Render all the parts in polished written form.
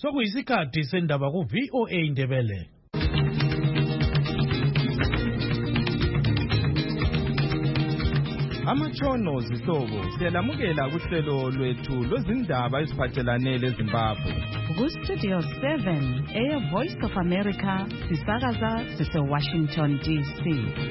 Sokuyisikhathi sendaba ku VOA Indebele. Amatshono zihlobo siyalamukela kuhlelo lwethu lwezindaba eziphathelane leZimbabwe. Ku Studio 7 Air Voice of America sisakaza sise Washington DC.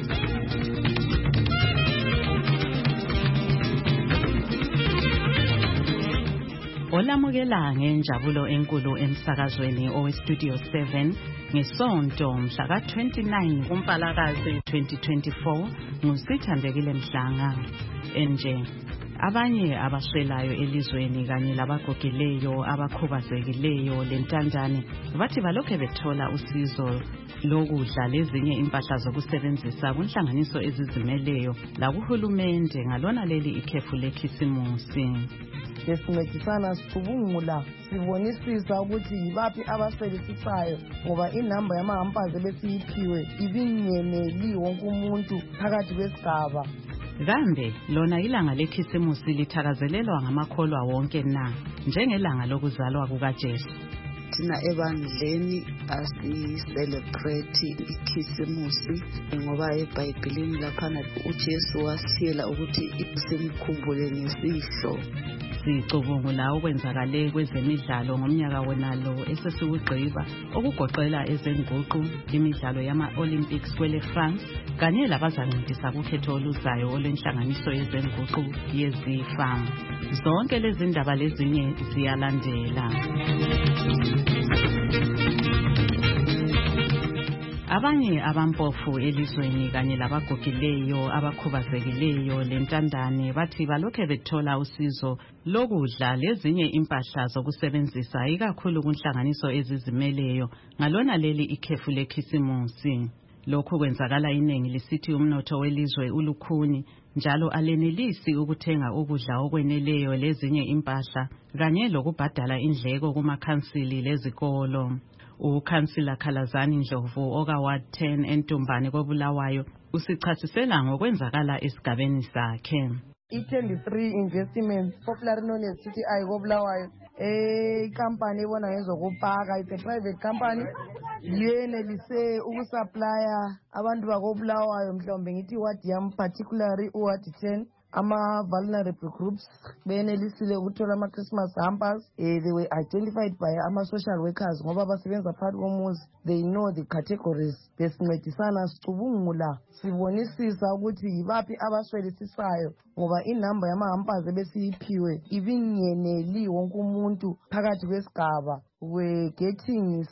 Olamukela ngenjabulo enkulu emsakazweni owe Studio 7 ngesonto mhla ka-29 kuMpalakazi 2024 nguSithandekile Mhlanga. Enje abanye abaswelayo elizweni kanye labagogileyo abakhubazekileyo lentandane bathi balokhe bethola usizo lokudla lezinye impahla zokusebenzisa kunhlanganiso ezizimeleyo lakuhulumende ngalona leli ikhefu lekhisimusi. Sesincedisana sicubungula sibonisisa ukuthi yibaphi abasebenzisisayo ngoba inamba yamahampazi ebesiyiphiwe ibingeneli wonke umuntu phakathi kwesigaba. Kambe lona ilanga lekhisimusi lithakazelelwa ngamakholwa wonke na njengelanga lokuzalwa kukaJesu. Thina ebandleni asicelebrate ikhisimusi ngoba eBhayibhelini laphana uJesu wasiyela ukuthi simkhumbule ngesihlo. Sicubungula okwenzakale kwezemidlalo ngomnyaka wonalo esesiwugqiba okugoqela ezenguqu imidlalo yama-Olympics kwele France kanye labazancedisa kukhetho oluzayo olwenhlanganiso yezenguqu yezifam. Zonke lezi ndaba lezinye ziyalandela. Abanye abampofu elizweni kanye labagogileyo abakhubazekileyo lentandane bathi balokhe bethola usizo lokudla lezinye impahla zokusebenzisa ikakhulu kunhlanganiso ezizimeleyo ngalona leli ikhefu lekhisimusi. Lokhu kwenzakala iningi lisithi umnotho welizwe ulukhuni njalo alenelisi ukuthenga ukudla okweneleyo lezinye impahla kanye lokubhadala indleko kumakhansili lezikolo. Ukhansila Khalazani Ndlovu okaWard 10 eNtumbane koBulawayo usichasisela ngokwenzakala esigabeni sakhe. I-23 Investments popularly known as CTI koBulawayo company ebona ngezokupaka, it's a private company yenelise ukusupplya abantu bakoBulawayo mhlawumbe ngithi ward yam particularly uward 10 ama-vulnerable groups benelisile ukuthola ama-Christmas hampers. They were identified by ama-social workers ngoba basebenza phakathi komuzi. They know the categories. Besincedisana sicubungula sibonisisa ukuthi yibaphi abaswelisisayo ngoba inamba yamahampazi ebesiyiphiwe ibingeneli wonke umuntu phakathi kwesigaba. We're getting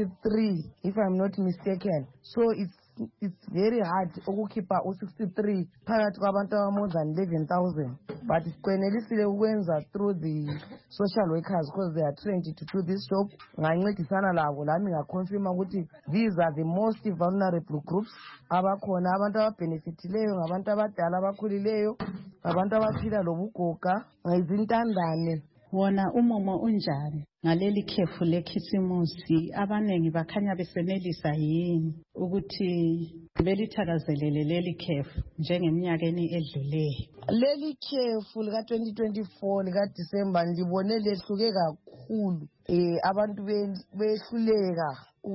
63 if I'm not mistaken. So it's very hard ukukhipha u-63 phakathi kwabantu more than 11,000, but sikwenelisile ukwenza through the social workers because they are trained to do this job. Ngancedisana labo lami ngaconfirma ukuthi these are the most vulnerable groups abakhona, abantu ababhenefithileyo ngabantu abadala abakhulileyo, abantu abaphila lobugoga, izintandane. Wona umumo unjani ngaleli khefu lekhisimusi? Abanengi bakhanya besenelisa yini ukuthi belithakazelele leli khefu njengeminyakeni edluleyo? Leli khefu lika 2024 lika December libone lehluke kakhulu. Abantu behluleka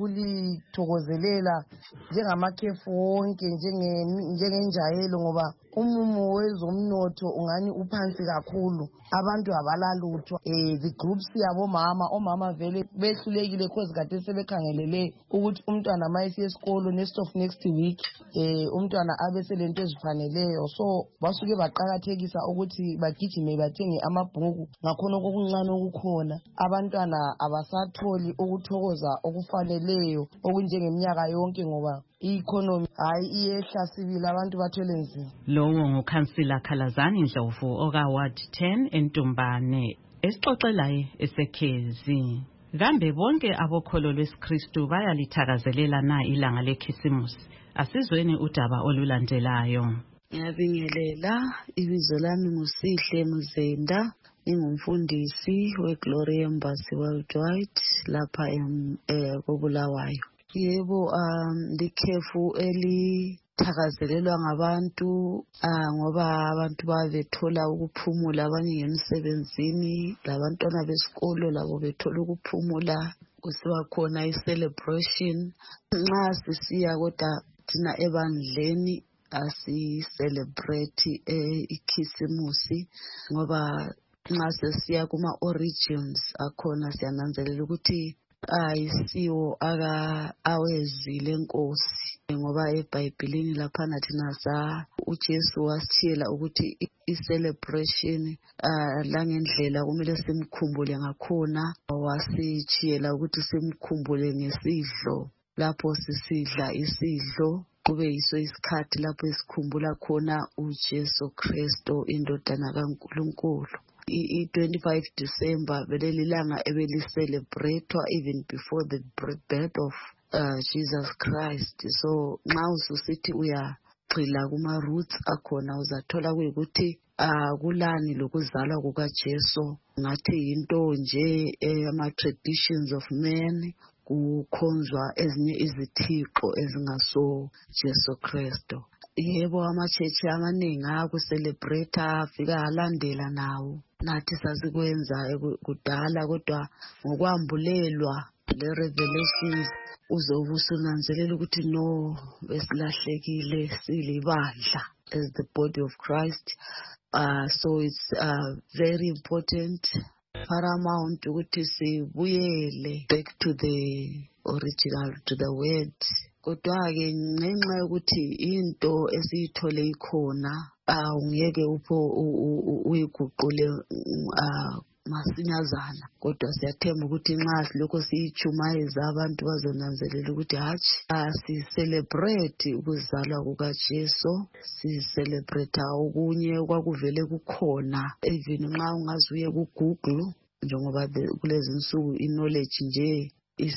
ukulithokozelela njengamakhefu wonke njengenjayelo ngoba umumo wezomnotho ungani uphansi kakhulu, abantu abalalutho. The groups omama vele behlulekile because kade sebekhangelele ukuthi umntwana mayesiya esikolo next of next week umntwana abeselento ezifaneleyo, so basuke baqakathekisa ukuthi bagijime bathenge amabhuku ngakhona okuncane okukhona. Abantwana abasatholi ukuthokoza okufaneleyo okunjengeminyaka yonke ngoba i-economy hayi iyehla sibili abantu bathwele nzima. Lowo ngukhansila Khalazani Ndlovu okaWard 10 eNtumbane esixoxelayo esekhezi. Kambe bonke abokholo lwesiKristu bayalithakazelela na ilanga lekhisimusi? Asizweni udaba olulandelayo. Ngiyabingelela, ibizo lami nguSihle Muzenda, ngingumfundisi weGlory Embassy Worldwide lapha koBulawayo. Yebo, likhefu thakazelelwa ngabantu ngoba abantu babethola ukuphumula, abanye ngemsebenzini, labantwana besikolo labo bethola ukuphumula, kusiba khona i-celebration. Nxa sisiya kodwa thina ebandleni asi-celebrate ikhisimusi ngoba nxa sesiya kuma-origins akhona siyananzelela ukuthi ayisiwo awezile Nkosi, ngoba eBhayibhelini laphana thina uJesu wasitshiyela ukuthi i-celebration langendlela kumele simkhumbule ngakhona. Wasitshiyela ukuthi simkhumbule ngesidlo, lapho sisidla isidlo kube yiso isikhathi lapho esikhumbula khona uJesu Kristu indodana kaNkulunkulu. I-25 December belelilanga ebeli-celebratewa even before the birth of Jesus Christ. So nxa ususithi uyagxila kuma-roots akhona uzathola kuyikuthi kulani lokuzalwa kukaJesu, ngathi yinto nje ama-traditions of men, kukhonzwa ezinye izithixo ezingaso Jesu Kristu. Yebo, ama-church amaningi ayakuselebrate, afika alandela nawo. Nathi sasikwenza kudala, kodwa ngokwambulelwa le-revelations uzobe usunanzelela ukuthi no, besilahlekile silibandla as the body of Christ. So it's very important, paramount ukuthi sibuyele back to the original, to the word. Kodwa-ke ngenxa yokuthi into esiyithole ikhona, ungeke uyiguqule masinyazana, kodwa siyathemba ukuthi nxa silokho siyichumayeza abantu bazonanzelela ukuthi hatshi si-celebrate ukuzalwa kukaJesu, si-celebrate okunye okwakuvele kukhona. Even nxa ungazuye ku-Google, njengoba kulezi nsuku i-knowledge nje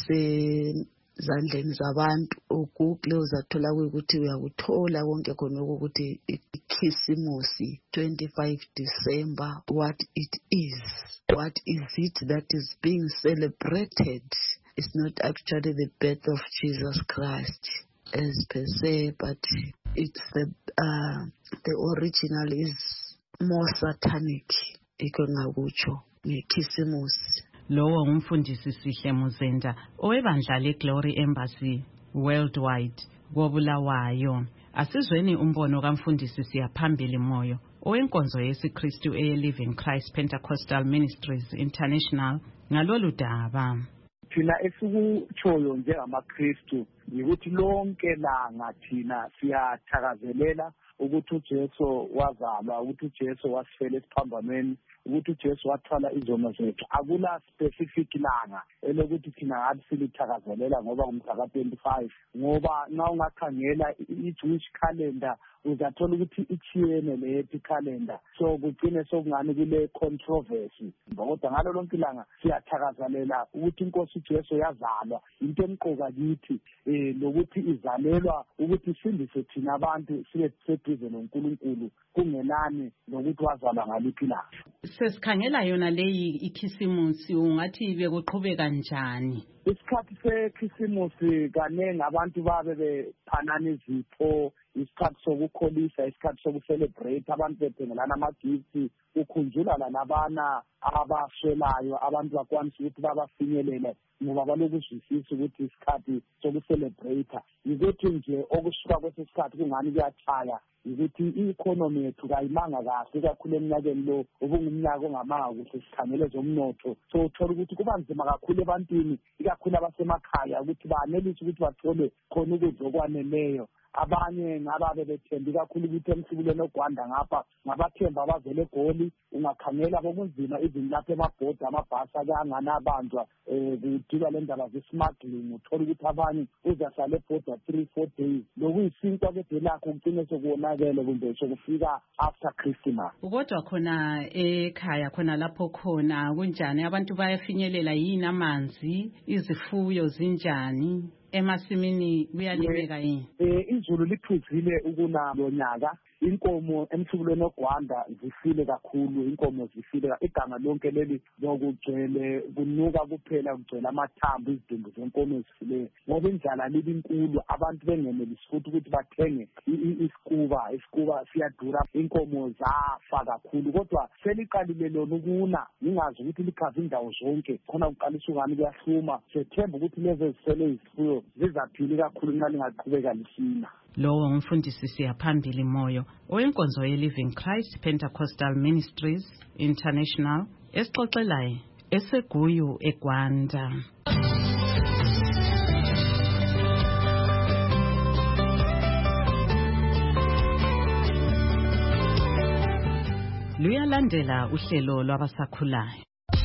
zandleni zabantu, uGoogle uzathola ukuthi uyakuthola konke khona ukuthi ikhisimusi 25 December, what it is. What is it that is being celebrated? It's not actually the birth of Jesus Christ as per se, but it's the original is more satanic. Iko ngakutsho ngekhisimusi. Lowo umfundisi Sihle Muzenda owebandla leGlory Embassy Worldwide koBulawayo. Asizweni umbono kaMfundisi siyaphambili moyo owenkonzo yesiKristu eLiving Christ Pentecostal Ministries International ngalolu daba. Thina esikutshoyo njengamaKristu ukuthi lonke langa thina siyathakazelela ukuthi uJesu wazalwa, ukuthi uJesu wasifela esiphambanweni, ukuthi uJesu wathwala izono zethu. Akula specific langa elokuthi thina ngathi silithakazelela ngoba ngumhla ka-25, ngoba nxa ungakhangela i-Jewish calendar uzathola ukuthi ichiyene le-happy calendar, so kugcine sokungani kule controversy. Kodwa ngalo lonke ilanga siyathakazelela ukuthi inkosi uJesu yazalwa, into emqoka kithi lokuthi izalelwa ukuthi isindise thina abantu sibe seduze noNkulunkulu, kungenani nokuthi wazalwa ngaliphi ilanga. Sesikhangela yona leyi ikhisimusi, ungathi bekuqhubeka njani? Isikhathi sekhisimusi kanengi abantu babe bephanana izipho, isikhathi sokukholisa, isikhathi sokucelebrate, abantu bethengelana ama-gifts, kukhunjulwa labana abaswelayo, abantu bakwanisa ukuthi babafinyelele ngoba balokuzwisisa ukuthi isikhathi sokucelebrate. Yikuthi nje okusuka kwesisikhathi kungani kuyatshaya, yikuthi i-economy yethu kayimanga kahle kakhulu eminyakeni lo, ubungumnyaka ongamanga kuhle sikhangele zomnotho. So uthola ukuthi kuba nzima kakhulu ebantwini, ikakhulu abasemakhaya, ukuthi banelise ukuthi bathole khona ukudla okwaneleyo. Abanye ngababe bethemba kakhulu ukuthi emsibulweni oGwanda ngapha ngabathemba abavele eGoli, ungakhangela bokunzima izinto lapha emabhodi amabhasi akangana abanjwa kudilwa le ndaba ze-smuggling. Uthola ukuthi abanye uzahlala ebhoda 3-4 days, lokuyisinkwa kede lakho kugcine sekuwonakele kumbe sokufika after Christmas. Kodwa khona ekhaya khona lapho khona kunjani? Abantu bayafinyelela yini amanzi? Izifuyo zinjani? Emasimini kuyalimeka yini? Izulu liphuzile ukunalo nyaka, inkomo emthubulweni ogwanda zifile kakhulu, inkomo zifile, iganga lonke leli lokugcwele kunuka kuphela, kugcwele amathambo, izidumbu zenkomo ezifileyo, ngoba indlala libi inkulu, abantu bengenelisi futhi ukuthi bathenge isikuba siyadura, inkomo zafa kakhulu. Kodwa seliqalile lona ukuna, ngingazi ukuthi likhava indawo zonke, khona kuqalisa ungani kuyahluma, sethemba ukuthi lezi ezisele izifuyo zizaphila kakhulu nxa lingaqhubeka lisina. Lowo ngumfundisi siyaphambili Moyo owenkonzo ye-Living Christ Pentecostal Ministries International esixoxelayo eseGuyu eGwanda. Luyalandela uhlelo lwabasakhulayo.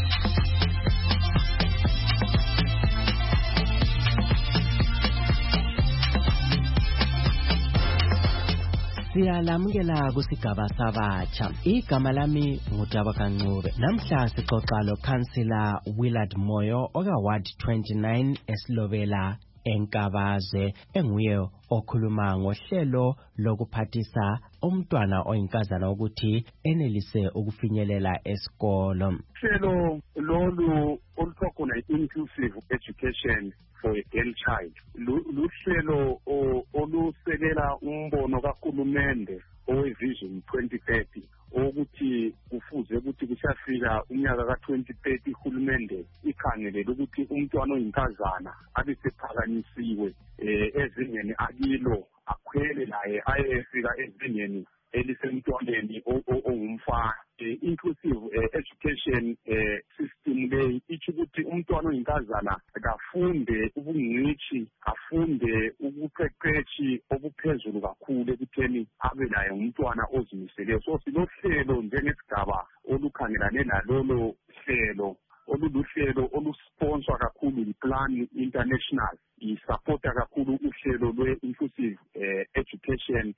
Siyalamukela kusigaba sabatsha. Igama lami nguJaba Kancube. Namhla sixoxa lo Councillor Willard Moyo oka Ward 29 esilobela eNkabaze, enguye okhuluma ngohlelo lokuphathisa umntwana oyinkazana ukuthi enelise ukufinyelela esikolo. Hlelo lolu olukhona inclusive education for a girl child. Luhlelo olusekela umbono kaHulumende owevision 2030 ukuthi kufuze ukuthi kusafika umnyaka ka-2030 uhulumende ikhangelele ukuthi umntwana oyinkazana abe sephakanyisiwe ezingeni akilo, akhwele naye ayefika ezingeni elisemntwaneni ongumfana. Inclusive education system leyi ithi ukuthi umntwana oyinkazana kafunde ubungcitshi, afunde ubuqeqeshi obuphezulu kakhulu ekutheni abe naye umntwana ozimiseleyo. So silohlelo njengesigaba olukhangelane nalolo hlelo oluluhlelo olusponsor kakhulu yiPlan International, isupporta kakhulu uhlelo lwe-inclusive education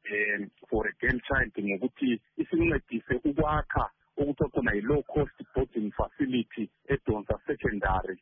for a girl child ngokuthi isincedise ukwakha ukuthi khona yi-low cost boarding facility eDonsa Secondary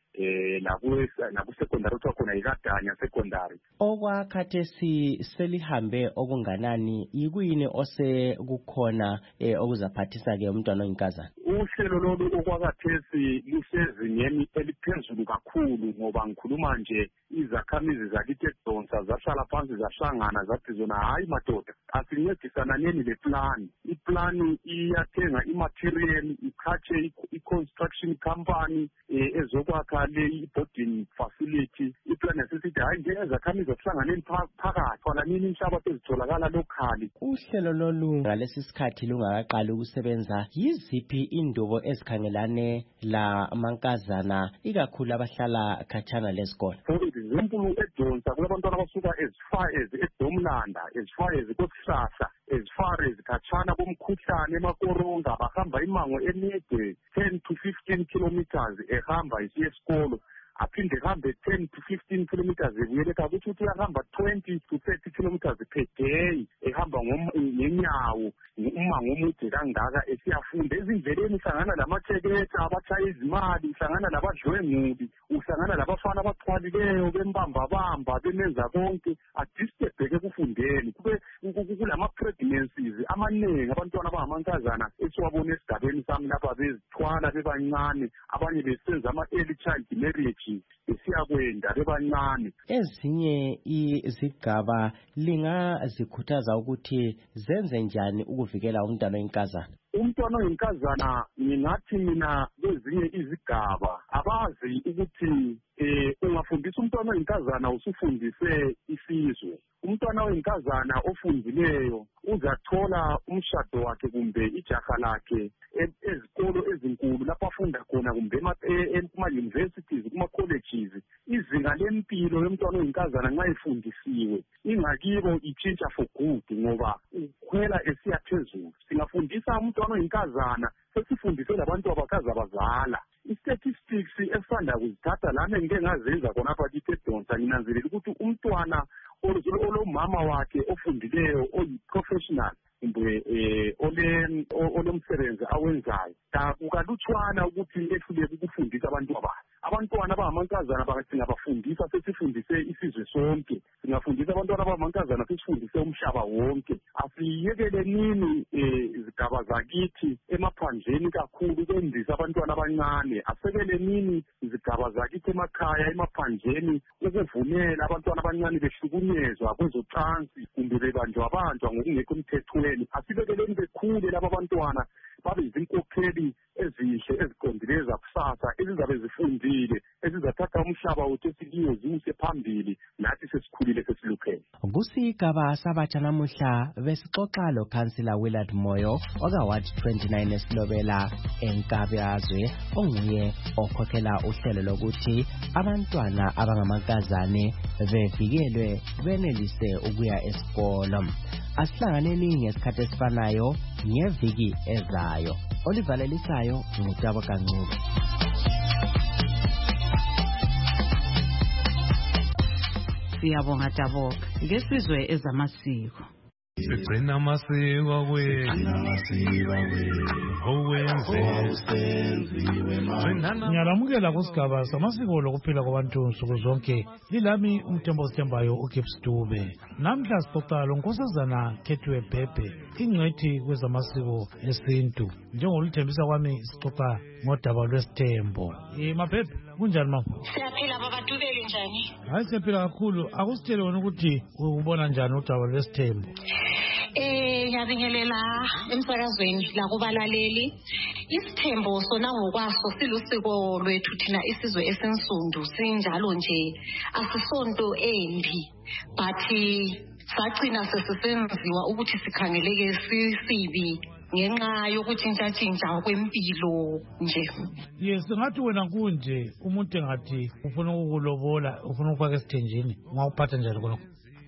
naku-secondary ukuthi khona yiKadanya Secondary. Okwakhathesi selihambe okunganani, yikuyini osekukhona okuzaphathisa-ke umntwana oyinkazana? Uhlelo lolu okwakhathesi lusezingeni eliphezulu kakhulu ngoba ngikhuluma nje izakhamizi zakithi eDonsa zahlala phansi zahlangana zathi zona hayi madoda asincedisana neni le plan. Iplani iyathenga imaterial, ikhatshe i-construction company ezokwakha le i-boarding facility. Iplani yasisithi hayi nje ezakhamizi zihlanganeni phakathi kwalanini inhlabathi ezitholakala lokhali. Uhlelo lolu ngalesi sikhathi lungakaqali ukusebenza, yiziphi indubo ezikhangelane la mankazana ikakhulu abahlala khatshana lesikole? For example, eDonsa kulabantwana abasuka as far as eDomlanda, as far as koSihlahla, as far as khatshana komkhuhlane emakoronga, bahamba imango emide 10 to 15 kilometers ehamba isiya esikolo, aphinde hambe 10 to 15 kilometers ebuyele ekhaya, ukuthi uyahamba 20 to 30 kilometers per day ehamba ngenyawo umango omude kangaka esiyafunda. Ezindleleni uhlangana lamatheketha abatshaya izimali, uhlangana labadlwengubi, uhlangana labafana abaxhwalileyo bembambabamba bemenza konke adistebheke ekufundeni. Kube kulama-pregnancies amaningi abantwana abangamankazana esiwabona esigabeni sami lapha bezithwala bebancane, abanye besenza ama-early child marriage besiyakwenda bebancane. Ezinye izigaba lingazikhuthaza ukuthi zenze njani ukuvikela umntwana oyinkazana? Umntwana oyinkazana ngingathi mina kwezinye izigaba abazi ukuthi ungafundisa umntwana oyinkazana usufundise isizwe. Umntwana oyinkazana ofundileyo uzathola umshado wakhe kumbe ijaha lakhe ezikolo ezinkulu lapho afunda khona kumbe kuma-universities, kuma-colleges. Izinga lempilo yomntwana oyinkazana nxa ifundisiwe ingakibo itshintsha for good ngoba ukhwela esiya phezulu. Singafundisa umntwana oyinkazana sesifundise labantu abakazi abazala. I-statistics esanda kuzithatha lami ngike ngazenza khonapha kithi eDonsa, nginanzelela ukuthi umntwana olomama wakhe ofundileyo oyi-professional kumbe olomsebenzi awenzayo kukalutshwana ukuthi ehluleke ukufundisa abantu abazi. abantwana abangamankazana singabafundisa, sesifundise isizwe sonke, singafundisa abantwana abangamankazana sesifundise umhlaba wonke. Asiyekelenini izigaba zakithi emaphandleni kakhulu ukwendisa abantwana abancane, asekelenini izigaba zakithi emakhaya emaphandleni ukuvumela abantwana abancane behlukunyezwa kwezocansi kumbe bebanjwa ngokungekho emthethweni. Asibekeleni bekhule laba bantwana babe izinkokheli ezihle eziqondileyo zakusasa ezizabe zifundile ezizathatha umhlaba wethu esikiwo ziwuse phambili nathi sesikhulile sesiluphele. Kusigaba sabatsha namuhla besixoxa lo-Councillor Willard Moyo okaward 29 esilobela eNkabazwe onguye okhokhela uhlelo lokuthi abantwana abangamankazane bevikelwe benelise ukuya esikolo. Asihlanganeni ngesikhathi esifanayo ngeviki ezayo. Olivalelisayo ngutabo kancube. Siyabonga Tabo ngesizwe ezamasiko. Sigcina amasiko Ngiyalamukela kusigaba samasiko lokuphila kwabantu nsuku zonke. Lilami umthembo sithembayo uGibbs Dube. Namhla sixoxa lonkosazana Kethiwe Bhebhe, ingcwethi kwezamasiko esintu. Njengolithembisa kwami sixoxa ngodaba lwesithembo. Mabhebhe, kunjani mama? Siyaphila baba Dube njani? Hayi siyaphila kakhulu. Akusitshele wena ukuthi ubona njani udaba lwesithembo? Ngiyabingelela emsakazweni la kubalaleli. Isithembo sona ngokwaso silusiko lwethu thina isizwe esensundu, sinjalo nje asisonto embi, but sagcina sesisenziwa ukuthi sikhangeleke sisibi ngenxa yokutshintsha kwempilo nje. Yes, ngathi wena kunje umuntu engathi ufuna ukulobola, ufuna ukufaka esithenjini, ungawuphatha njani khonokho?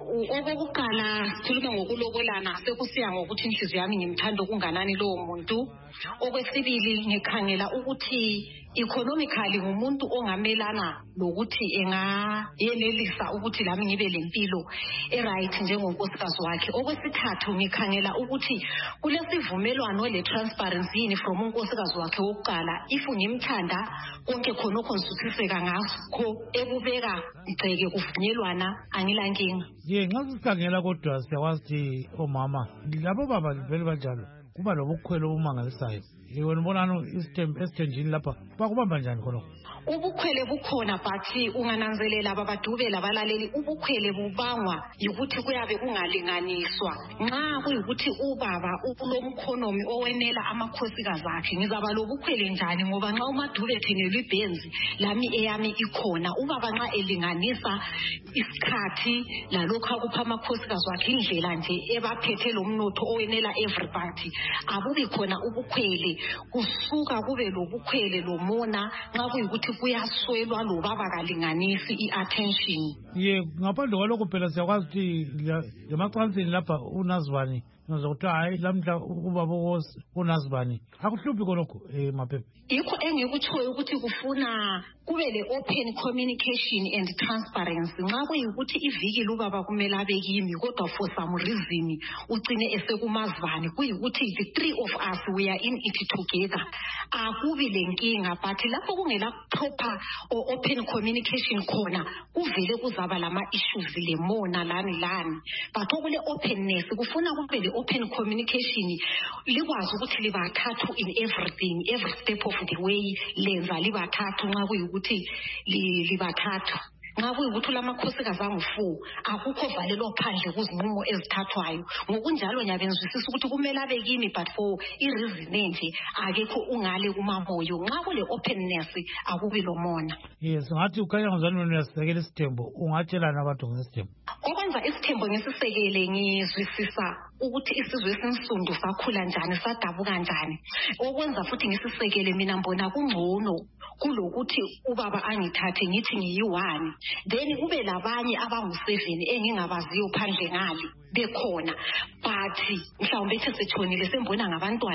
Okokuqala sikhuluma ngokulobolana sekusiya ngokuthi inhliziyo yami ngimthanda kunganani lowo muntu. Okwesibili ngikhangela ukuthi economically ngumuntu ongamelana lokuthi engayenelisa ukuthi lami ngibe lempilo right njengonkosikazi wakhe. Okwesithathu ngikhangela ukuthi kulesivumelwano le transparency yini from unkosikazi wakhe wokuqala. If ngimthanda konke khonokho ngisuthiseka ngaso ekubeka igceke kuvunyelwana angilankinga. Nxa sikhangela kodwa siyakwazi omama labo baba vele banjalo kuba lobukhwele obumangalisayo. Wena ubonana esithenjini lapha bakubamba njani khonokho? Ubukhwele bukhona but ungananzelela baba Dube labalaleli, ubukhwele bubangwa ukuthi kuyabe kungalinganiswa. Nxa kuyikuthi ubaba ulomkhonomi owenela amakhosikazi akhe, ngizaba lobukhwele njani? Ngoba nxa uMaDube ethengelwe iBenzi lami eyami ikhona, ubaba nxa elinganisa isikhathi lalokho akupha amakhosikazi wakhe indlela nje ebaphethe lo mnotho owenela everybody, akubi khona ubukhwele. Kusuka kube lobukhwele lomona nxa kuyikuthi kuyaswelwa lo baba kalinganisi i-attention. Ngaphandle kwalokho phela siyakwazi ukuthi lemacansini lapha unazibani ngizokuthi hayi lamhla ubaba unazibani akuhluphi khonokho Mabhebhe. Yikho engikutshoyo ukuthi kufuna kube le-open communication and transparency. Nxa kuyikuthi iviki lubaba kumele abe kimi kodwa for some reason ugcine esekumazibani, kuyikuthi the three of us we are in it together, akubi lenkinga. But lapho kungela proper or open communication khona kuvele kuzaba lama issues lemona lani. But okule openness kufuna kube le open communication, likwazi ukuthi libathathu in everything, every step of the way lenza libathathu nxa kuyikuthi libathathu. Nxa kuyikuthi lamakhosikazi angu-4 akukho valelo phandle kuzinqumo ezithathwayo. Ngokunjalo ngiyabenzwisisa ukuthi kumele abe kimi but for i-reason enje akekho ungale kumamoyo. Nxa kule openness akubi lomona. Yes, ngathi ukhanya ngizani wena uyasekela isithembo, ungatshelana abantu ngesithembo? Okwenza isithembo ngisisekele ngizwisisa ukuthi isizwe esensundu sakhula njani, sadabuka njani. Okwenza futhi ngisisekele mina mbona kungcono kulokuthi ubaba angithathe ngithi ngiyi-1 then kube labanye abangu-7 engingabaziyo phandle ngale bekhona, but mhlawumbe ethi sethonile sembona ngabantwana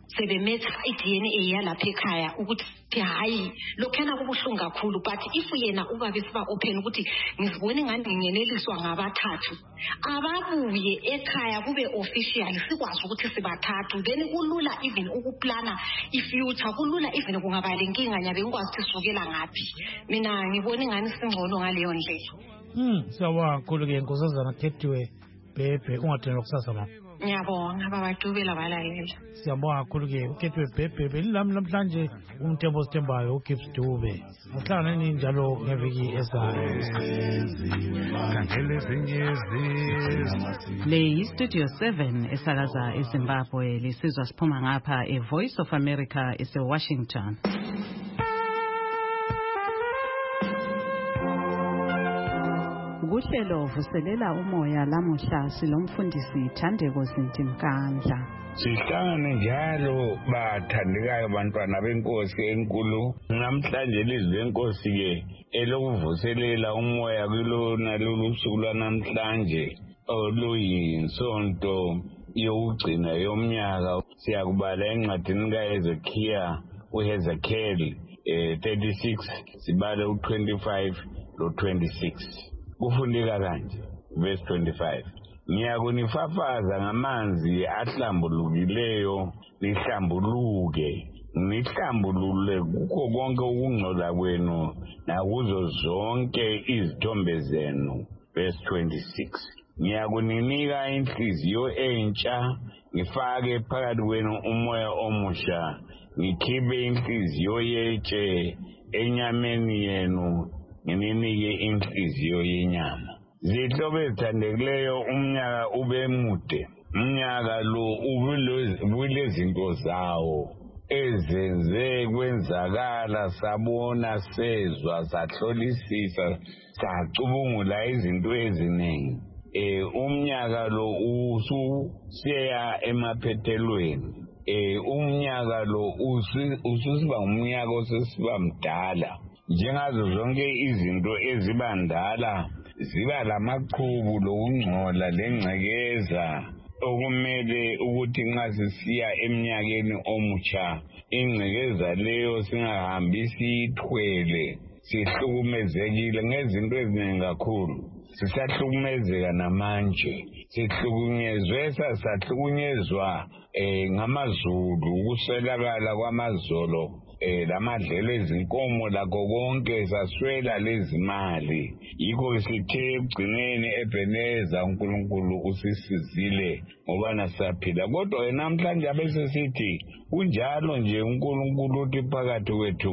sebemetha i-DNA yalapha ekhaya ukuthi hayi lokhana kubuhlungu kakhulu, but if yena ubabe siba open ukuthi ngizibone ngani ngingeneliswa ngabathathu, ababuye ekhaya kube official, sikwazi ukuthi sibathathu, then kulula even ukuplana i-future, kulula even kungaba lenkinga nyabe ngikwazi ukuthi sivukela ngaphi. Mina ngibona ngani singcono ngaleyo ndlela. Siyabonga kakhulu-ke Nkosazana Khethwe Bhebhe, ungathenwa kusasa mama. Ngiyabonga babadubela balalela. Siyabonga kakhulu-ke uKhethwe Bhebhe. Belilami namhlanje umthembo osithembayo uGibbs Dube. Ahlangana nini njalo ngeviki ezayo. Le yi-Studio 7 esakaza eZimbabwe, lisizwa siphuma ngapha eVoice of America ese-Washington. Kuhlelo vuselela umoya lamuhla silomfundisi Thandeko Zintimkandla. Sihlangane njalo bathandekayo bantwana benkosi enkulu. Namhlanje ilizwi lenkosi ke elokuvuselela umoya kulona lolu suku lwanamhlanje oluyinsonto yokugcina yomnyaka. Siyakubala encwadini kaHezekiya uHezekiel 36 sibale u25 lo26. Kufundeka kanje verse 25. Ngiyakunifafaza ngamanzi ahlambulukileyo nihlambuluke, nihlambulule kukho konke ukungcola kwenu nakuzo zonke izithombe zenu. Verse 26. Ngiyakuninika inhliziyo entsha, ngifake phakathi kwenu umoya omusha, ngikhiphe inhliziyo yetshe enyameni yenu, ngininike inhliziyo yenyama. Zihlobo ezithandekileyo, umnyaka ube mude. Umnyaka lo ubulezinto zawo ezenze kwenzakala, sabona, sezwa, sahlolisisa, sacubungula izinto eziningi. Umnyaka lo ususiya emaphethelweni. Umnyaka lo ususiba umnyaka osesiba mdala. Njengazo zonke izinto ezibandala ziba lamaqhubu lokungcola lengcekeza okumele ukuthi nxa sisiya eminyakeni omutsha ingcekeza leyo singahambi siyithwele sihlukumezekile ngezinto eziningi kakhulu. Sisahlukumezeka namanje, sahlukunyezwa ngamazulu, ukuswelakala kwamazolo, lamadlelo ezinkomo lakho konke saswela lezimali. Yikho sithe ekugcineni Ebeneza uNkulunkulu usisizile ngoba nasaphila. Kodwa namhlanje abesesithi kunjalo nje uNkulunkulu uthi phakathi kwethu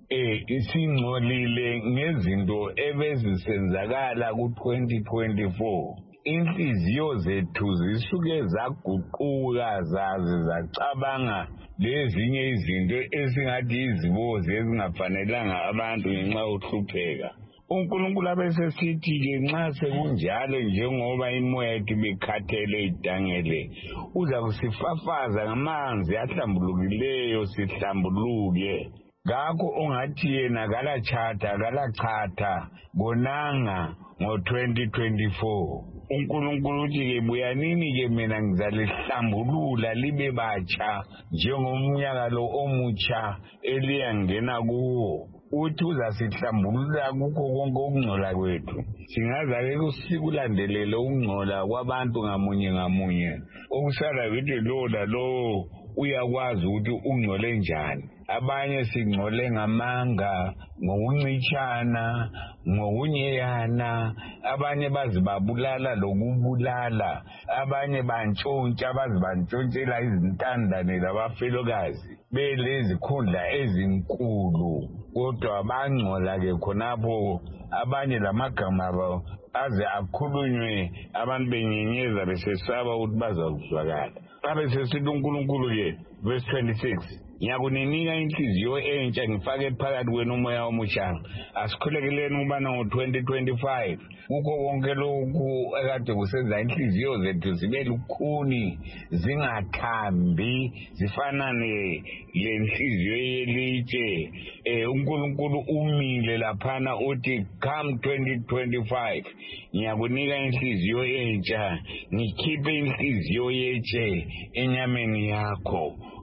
isingcolile ngezinto ebezisenzakala ku-2024. Inhliziyo zethu zisuke zaguquka zaze zacabanga lezinye izinto esingathi izibozi ezingafanelanga abantu ngenxa yokuhlupheka. uNkulunkulu abesesithi-ke nxa sekunjalo njengoba imoya yethu bekhathele idangele, uza kusifafaza ngamanzi ahlambulukileyo sihlambuluke. Ngakho ongathi yena kalachatha konanga ngo-2024. uNkulunkulu uthi-ke buyanini-ke mina ngizalihlambulula libe batsha njengomnyaka lo omutsha eliyangena kuwo. Uthi uzasihlambulula kukho konke ukungcola kwethu. Singaza-ke sikulandelele ukungcola kwabantu ngamunye ngamunye. Okusala yikuthi lo lalowo uyakwazi ukuthi ungcole njani. Abanye singcole ngamanga, ngokuncitshana, ngokunyeyana, abanye bazibabulala lokubulala, abanye bantshontsha bazibantshontshela izintandane labafelokazi belezikhundla ezinkulu. Kodwa bangcola-ke khonapho, abanye lamagama abo aze akhulunywe abantu benyenyeza besesaba ukuthi bazakuzwakala. Abesesithi uNkulunkulu-ke verse 26, ngiyakuninika inhliziyo entsha, ngifake phakathi kwenu umoya omusha. Asikhulekeleni ukubana ngo-2025 kukho konke lokhu ekade kusenza inhliziyo zethu zibe lukhuni, zingathambi, zifanane le nhliziyo yelitshe. uNkulunkulu umile laphana uthi come 2025 ngiyakunika inhliziyo entsha, ngikhiphe inhliziyo yetshe enyameni yakho.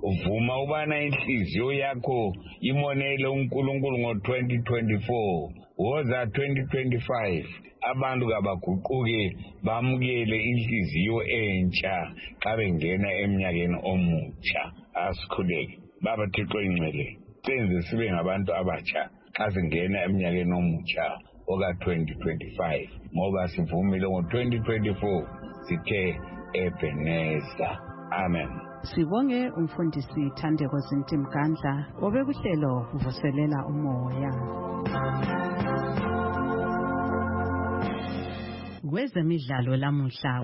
vuma ubana inhliziyo yakho imonele uNkulunkulu ngo-2024 woza 2025 abantu kabaguquke bamukele inhliziyo entsha xa bengena eminyakeni omutsha. Asikhuleke baba Thixo ingcwele, senze sibe ngabantu abatsha xa singena eminyakeni omutsha oka-2025 ngoba sivumile ngo-2024 sithe Ebeneza. Amen. Sibonge umfundisi Thandeko Zintimgandla obekuhlelo uvuselela umoya. Kwezemidlalo lamuhla.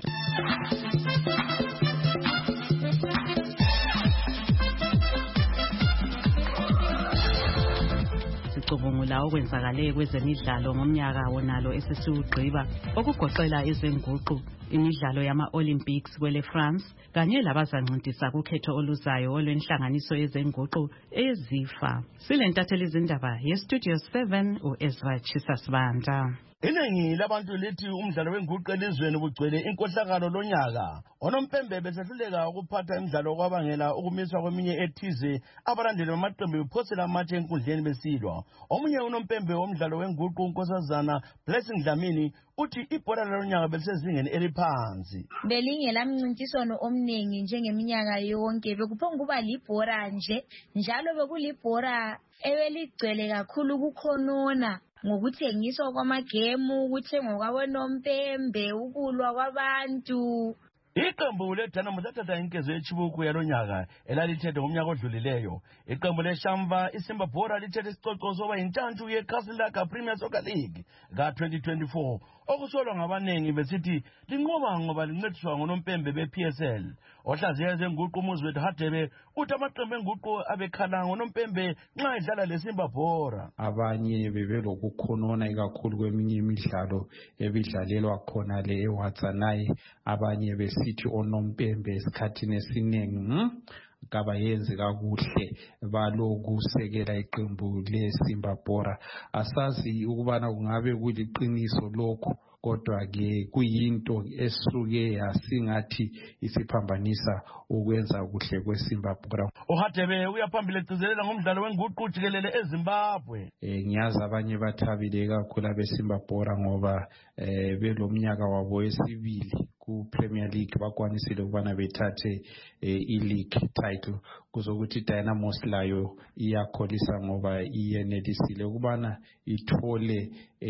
Sicubungula okwenzakale kwezemidlalo ngomnyaka wonalo esesiwugqiba okugoqela izenguqu, imidlalo yama-Olympics kwele France kanye labazancintiswa kukhetho oluzayo olwenhlanganiso yezenguqu ezifa. Silentatheli izindaba yeStudio 7 uEzra Chisasibanda. Iningi labantu lithi umdlalo wenguqu elizweni bugcwele inkohlakalo lonyaka. Onompembe besehluleka ukuphatha imidlalo kwabangela ukumiswa kweminye ethize abalandeli bamaqembu bephosela amatshe enkundleni besilwa. Omunye unompembe womdlalo wenguqu unkosazana Blessing Dlamini uthi ibhola lonyaka belisezingeni eliphansi. Belingelamncintiswano omningi njengeminyaka yonke, bekuphonga kuba libhora nje, njalo bekulibhora ebeligcwele kakhulu kukhonona ngokuthengiswa kwamagemu, ukuthengwa kwabonompembe, ukulwa kwabantu. Iqembu leDynamo lathatha inkezo yechibuku yalonyaka elalithethe ngomnyaka odlulileyo. Iqembu leShamva iSimba Bora lithethe isicoco soba yintantu yeCastle Premier Soccer League ka-2024. Okusolwa ngabanengi besithi linqoba ngoba lincediswa ngonompembe bePSL. Ohlaziya ezenguqu uMuzwethu Hadebe uthi amaqembu enguqu abekhala ngonompembe nxa edlala leSimba Bora. Abanye bebelokukhonona ikakhulu kweminye imidlalo ebidlalelwa khona le eWatsanayi. Abanye besithi onompembe esikhathini esiningi kaba yenze kakuhle balokusekela iqembu leSimba Bora. Asazi ukubana kungabe kuliqiniso lokho, kodwa ke kuyinto esuke yasingathi isiphambanisa ukwenza kuhle kweSimba Bora. uHadebe uyaphambili egcizelela ngomdlalo wenguqu jikelele eZimbabwe. Ngiyazi abanye bathabile kakhulu abeSimba Bora ngoba belomnyaka wabo wesibili ku-Premier League bakwanisile ukubana bethathe i-league title. Kuzokuthi Dynamos layo iyakholisa ngoba iyenelisile ukubana ithole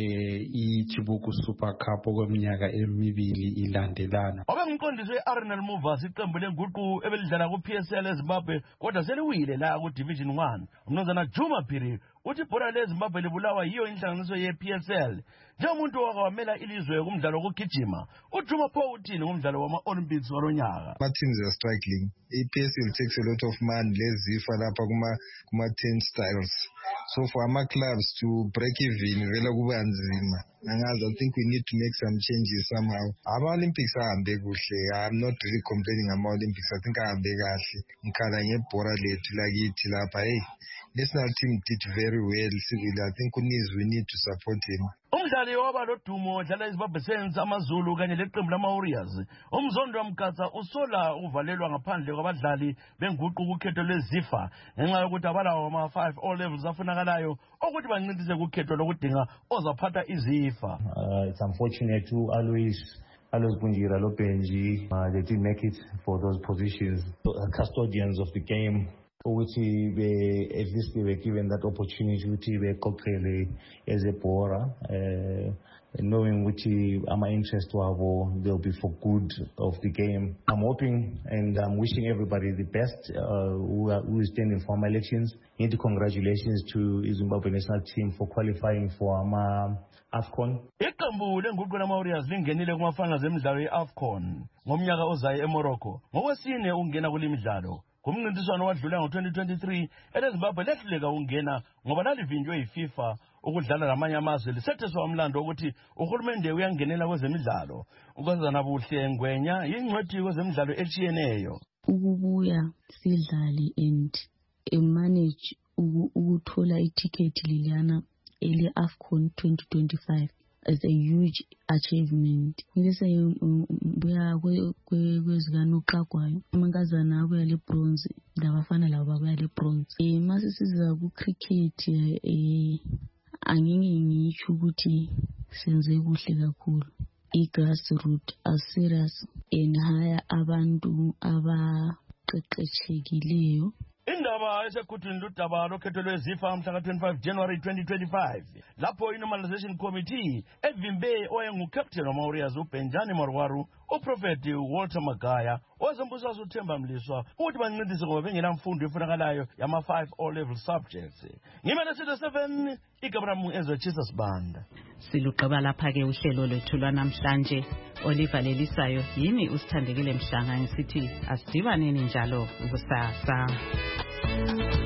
iChibuku Super Cup okweminyaka emibili ilandelana. Obengumqondisi we-Arsenal Movers iqembu lenguqu ebelidlala ku-PSL eZimbabwe kodwa seliwile la ku-Division 1. Umnumzana Juma Phiri uthi ibhola leZimbabwe libulawa yiyo inhlanganiso ye-PSL. Njengomuntu owamela ilizwe kumdlalo wokugijima, uJuma Pho uthini ngomdlalo wama-Olympics walonyaka? Teams are struggling. I-PSL takes a lot of money lezifa lapha kuma-turnstiles. So for our clubs to break even vele kuba nzima. I think we need to make some changes somehow. Ama-Olympics ahambe kuhle. I'm not really complaining ama-Olympics. I think ahambe kahle. Ngikhala ngebhola lethu lakithi lapha. National team did very well. I think we need to support him. Umdlali waba lodumo odlala iZimbabwe Saints amaZulu kanye leqembu lama-Warriors. Umzondo wamkhatha usola uvalelwa ngaphandle kwabadlali benguqu kukhetho lwezifa ngenxa yokuthi abalawo ama-5 all levels afunakalayo ukuthi bancintise kukhetho lokudinga ozaphatha izifa. It's unfortunate to Alois Bunjira Lopenji, they didn't make it for those positions. Custodians of the game, which at least they were given that opportunity to be cocktail as a Bora, knowing which my interest they'll be for good of the game. I'm hoping and I'm wishing everybody the best who is standing for my elections. Congratulations to Zimbabwe national team for qualifying for AFCON. Iqembu lenguqu lama-Warriors lingenile kumafanga zemidlalo ye-AFCON ngomnyaka ozayo eMorocco. Ngokwesine ungena kule midlalo. Kumncintiswano wadlula ngo-2023 eleZimbabwe lehluleka ungena ngoba lalivinjwe yiFIFA ukudlala namanye amazwe lisetheswa umlando ukuthi uhulumende uyangenela kwezemidlalo. Ukwenzana buhle Ngwenya yingcwethi kwezemidlalo etshiyeneyo. Ukubuya sidlali and manage ukuthola iticket lilana ele AFCON 2025 It's a huge achievement. Ngise buya kwezikaNoxagwayo amankazana abuya le bronze labafana labo babuya le bronze. Masisiza ku cricket angeke ngisho ukuthi senze kuhle kakhulu. I-grassroots are serious and hire abantu abaqeqeshekileyo. Indaba esekhuthini ludaba lokhetho lwezifa mhla ka-25 January 2025 lapho i-normalization committee evimbe oyengu-captain wama-Warriors uBenjani Marwaru uprofeti Walter Magaya owezembusazwe uThemba Mliswa ukuthi bancedise ngoba bengenamfundo efunakalayo yama-5 O-level subjects. Ngimele sitho 7 igabram ezotshisa sibanda. Silugqiba lapha-ke uhlelo lwethu lwanamhlanje olivalelisayo yimi usithandekile Mhlanga ngisithi asidibaneni njalo kusasa.